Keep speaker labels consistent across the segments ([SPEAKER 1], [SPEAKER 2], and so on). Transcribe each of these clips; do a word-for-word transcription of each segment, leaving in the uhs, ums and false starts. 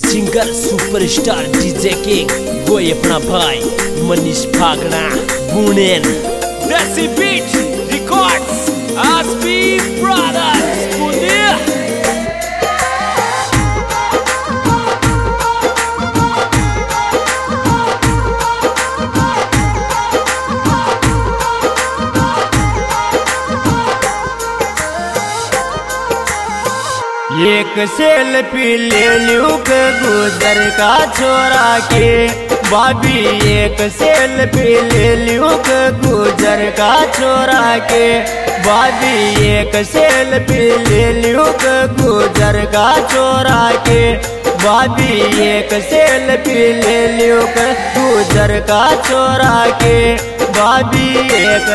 [SPEAKER 1] Singer superstar DJ king वो अपना भाई मनीष भागना बुनेन देसी बीट रिकॉर्ड्स आसपी ब्रदर्स बुनिया
[SPEAKER 2] एक सेल्फी ले लूं के गुजर का छोरा के भाभी एक सेल्फी ले लूं के गुजर का छोरा के भाभी एक सेल्फी ले लूं के गुजर का छोरा के भाभी एक सेल्फी ले लूं के गुजर का छोरा के भाभी एक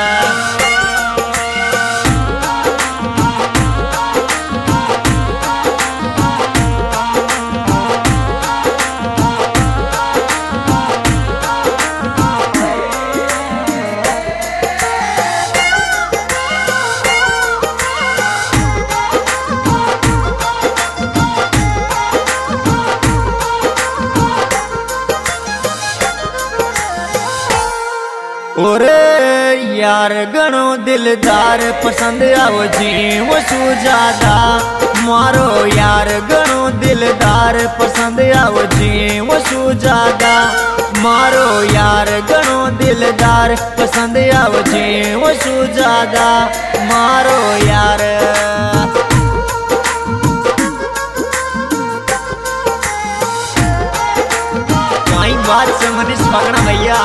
[SPEAKER 2] ओरे यार गणो दिलदार पसंद आओ जीव सुजादा मारो यार गणो दिलदार पसंद आओ जीव सुजादा मारो यार गणो दिलदार पसंद आओ जीव सुजादा मारो यार कई बात से मनीष भागना भैया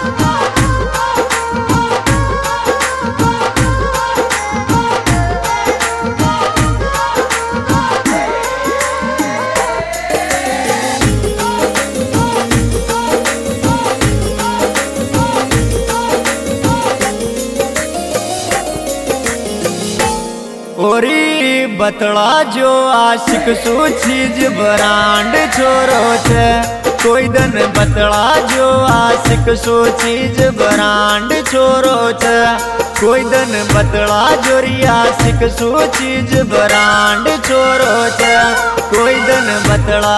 [SPEAKER 2] ओरी बतला जो आशिक सो चीज ब्रांड छोरो छे कोई दन बतला जो आशिक सो चीज ब्रांड छोरो छे कोई दन बतला जो आशिक सो चीज ब्रांड छोरो छे कोई दन बतला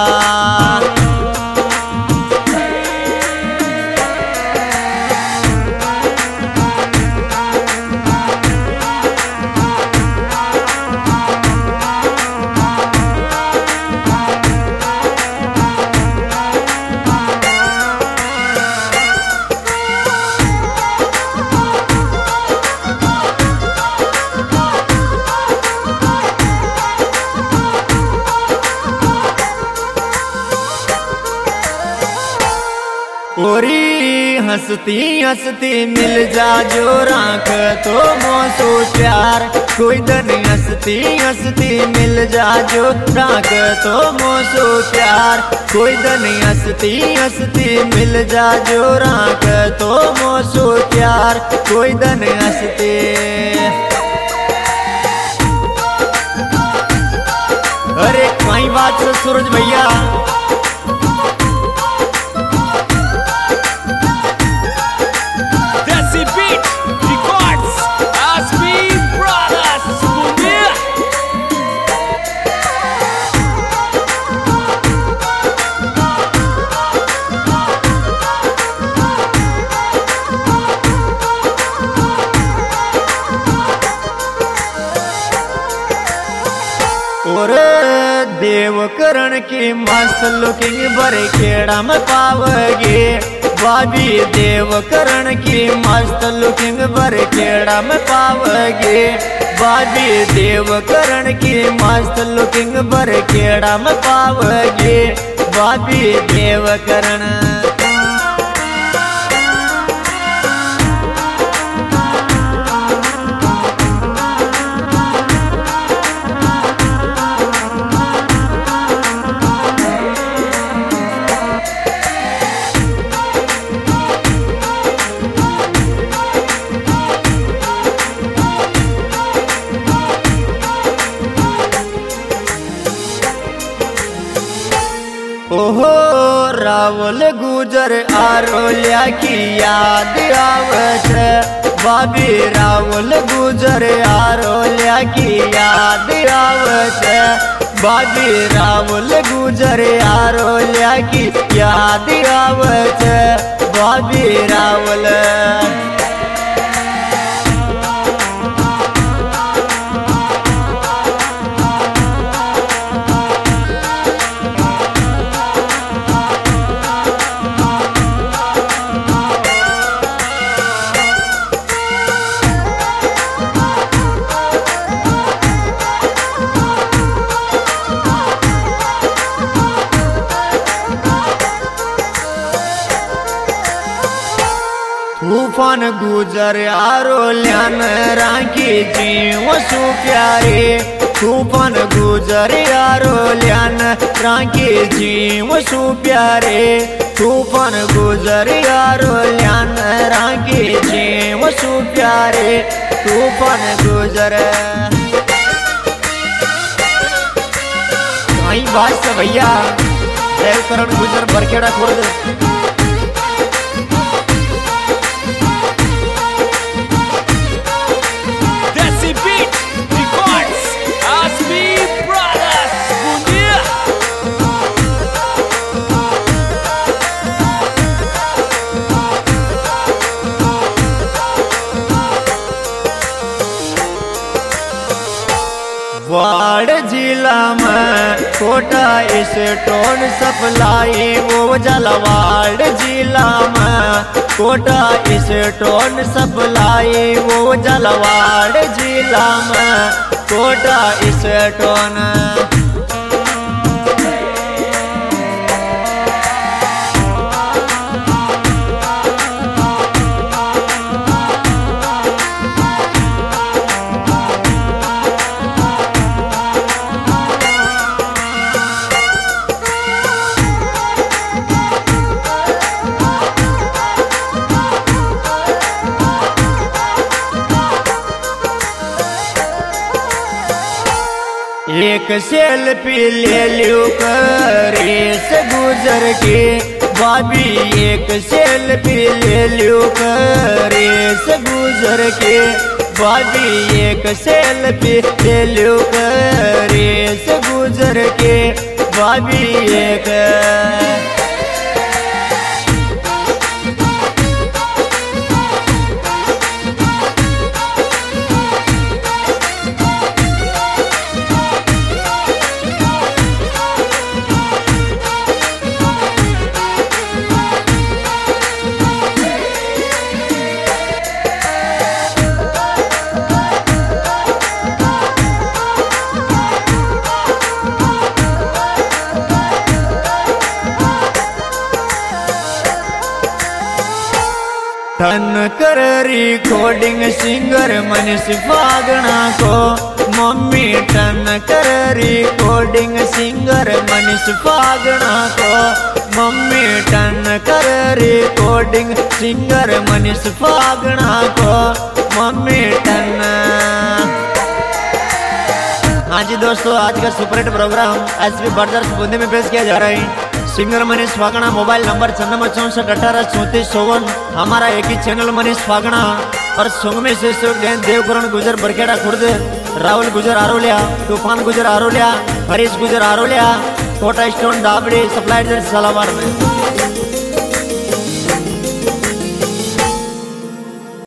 [SPEAKER 2] ओरी हंसती हंसती मिल जा जो राख तो मोसो प्यार कोई दन हंसती हंसती मिल जा जो राख तो मोसो प्यार कोई दन हंसती हंसती मिल जा जो राख तो मोसो प्यार कोई दन हंसते अरे कई बात से सूरज भैया और देवकरण की मस्त लुकिंग बड़े खेड़ा में पावगे भाभी देवकरण की मस्त लुकिंग बड़े खेड़ा में पावगे भाभी देवकरण की मस्त लुकिंग बड़े खेड़ा में पावगे भाभी देवकरण ओहो रावल गुजर आरोल्या की याद आवत भाभी रावल गुजर आरोल्या की याद आवत बाबी रावल गुजर आरोल्या की याद आवत बाबी रावल। तूफान गुजर आरोल्यान राखी जीव सु प्यारे। तूफान गुजर आरोल्यान राखी जीव सु प्यारे। तूफान गुजर आरोल्यान राखी जीव सु प्यारे। तूफान गुजर कहीं बात से भैया देवकरण गुजर बरखेड़ा खुर्द। वाड़ जिला में कोटा स्टोन सप्लाई वो जलवाड़ जिला में कोटा स्टोन सप्लाई वो जलवाड़ जिला में कोटा स्टोन। एक सेल्फी ले लियो रेस गुजर के बाबी। एक सेल्फी ले लियो रेस गुजर के बाबी। एक सेल्फी ले लियो रेस गुजर के बाबी। एक टन कर रिकॉर्डिंग सिंगर मनीष फागणा को मम्मी। टन कर रिकॉर्डिंग सिंगर मनीष फागणा को मम्मी। टन कर रिकॉर्डिंग सिंगर मनीष फागणा को मम्मी। टन। हाँ जी दोस्तों, आज का superhit program SP brothers Bundi में पेश किया जा रहा है। Singer Manish Phagna, mobile number चौरानवे चौसठ अठारह चौंतीस चौवन। हमारा एक ही चैनल मनीष फागणा और सॉन्ग में से देवकरण गुजर बरखेड़ा खुर्द, राहुल गुजर आरोलिया, तूफान गुजर आरोलिया, हरीश गुजर आरोलिया, कोटा स्टोन दाबड़ी सप्लाइजर सलावार में।